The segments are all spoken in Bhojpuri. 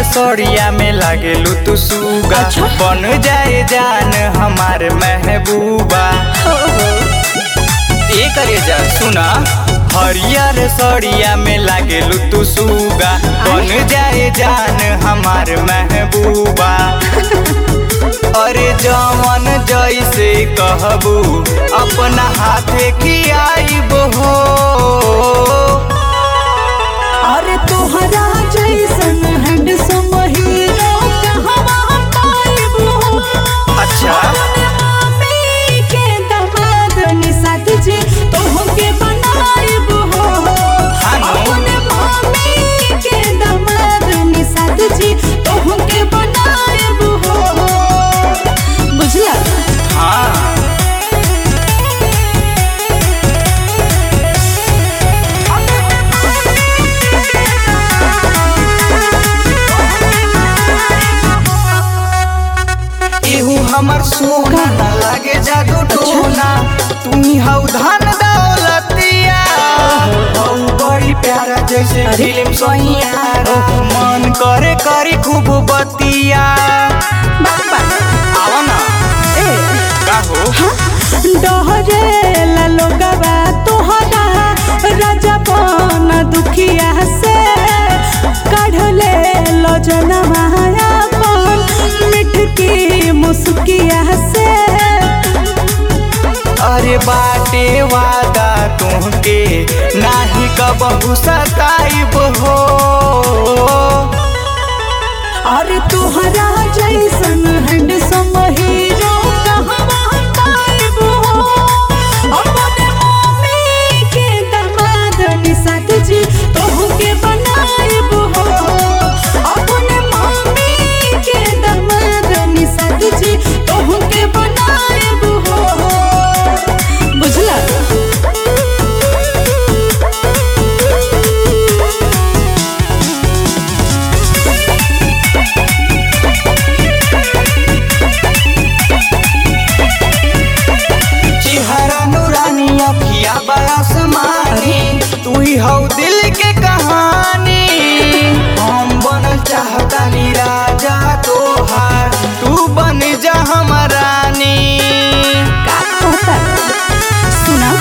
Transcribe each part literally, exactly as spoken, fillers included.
सड़िया में लागेलू तू सुगा। अच्छा? बन जाए जान हमार महबूबा। ए करे जा सुना, हरियर सड़िया में लागेलू तू सुगा। बन जाए जान हमार महबूबा। अरे जवन जैसे कहबू अपना हाथे खियाइब हो। अरे तोहरा जैसन हैंडसम हीरो कहवा पाइब हो। अच्छा? अपने मामी के दामाद निषाद जी तोहके बनाइब हो। हाँ नो? अपने मामी के दामाद निषाद जी तोहके बनाइब हो। बुझला? हाँ। एहू हमर सोना ना लागे जादू टोना। तुम्ही हऊ धन दौलतिया। हऊ बड़ी प्यारा जैसे फिल्म सोहिया। मन करे करी खूब बतिया। आवा ना ए का हो? डहरेला लोगवा तोहरा राजा बन दुखिया से। काढ़ले लो जनवा अपन मिठकी मुस्किया से। अरे बाटे वादा तुहके नाही कबहू सताइब हो। अरे तोहरा जैसन हैंडसम हीरो कहवा पाइब हो। अपने मम्मी के दामाद निषाद जी तोहके बनाइब हो। अपने मम्मी के दामाद निषाद जी तोहके बनाइब हो। बुझला? चेहरा नूरानी अखिया बयासमानी। तू ही हऊ दिल के कहानी। हम बन चाहतानी राजा तोहार, तू बन जा हमर रानी। का कहता? सुना,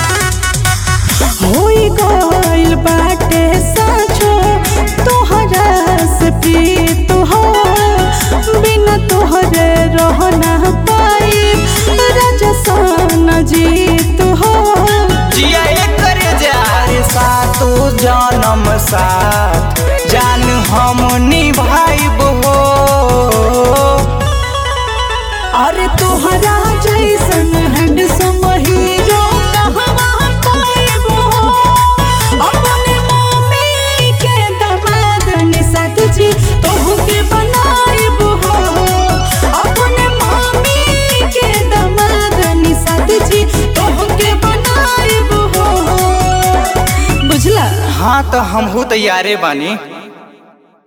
होई गइल बाटे साँचो तोहरा से प्रीत हो। बिना तोहरे रह ना पाइब राजा सन जीत हो। जिया एक करे जा रे सातो जन्म साथ जान हम निभाइब हो। अरे तोहरा जैसन हैंडसम हीरो कहवा पाइब हो। अपने मम्मी के दामाद निषाद जी तोहके बनाइब हो। अपने मम्मी के दामाद निषाद जी तोहके बनाइब हो। बुझला? हाँ तो हमहू तैयारे बानी।